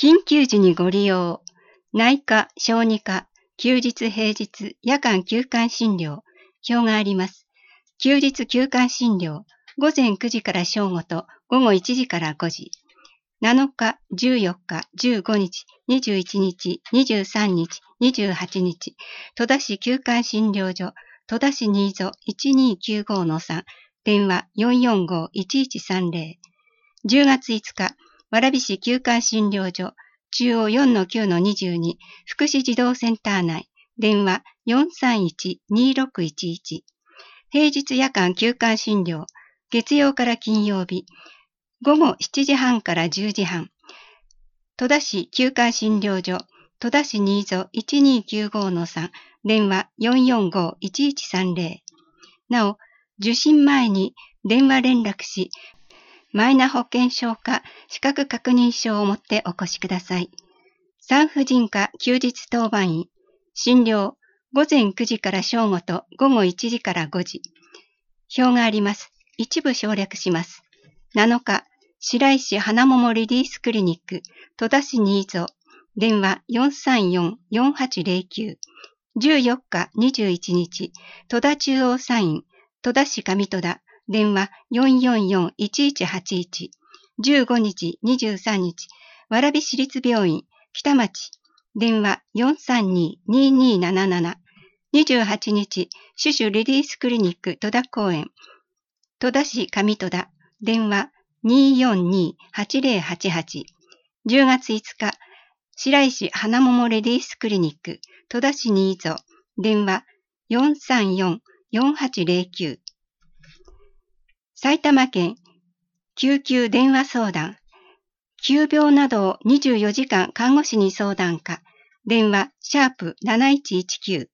緊急時にご利用。内科、小児科、休日平日、夜間休館診療。表があります。休日休館診療。午前9時から正午と午後1時から5時。7日、14日、15日、21日、23日、28日、戸田市休館診療所、戸田市新津 1295-3、電話 445-1130。10月5日、蕨市休館診療所、中央 4-9-22、福祉児童センター内、電話 431-2611。平日夜間休館診療、月曜から金曜日、午後7時半から10時半。戸田市休館診療所、戸田市新津 1295-3、電話 445-1130。なお、受診前に電話連絡し、マイナ保険証か資格確認書を持ってお越しください。産婦人科休日当番員、診療、午前9時から正午と午後1時から5時。表があります。一部省略します。7日、白石花桃リリースクリニック、戸田市新津、電話 434-4809。14日、21日、戸田中央産院、戸田市上戸田、電話 444-1181。15日、23日、蕨市立病院、北町、電話 432-2277。28日、シュシュリリースクリニック戸田公園、戸田市上戸田、電話 242-8088。10月5日、白石花桃レディースクリニック、戸田市新津、電話 434-4809。埼玉県救急電話相談、急病などを24時間看護師に相談か、電話 #7119。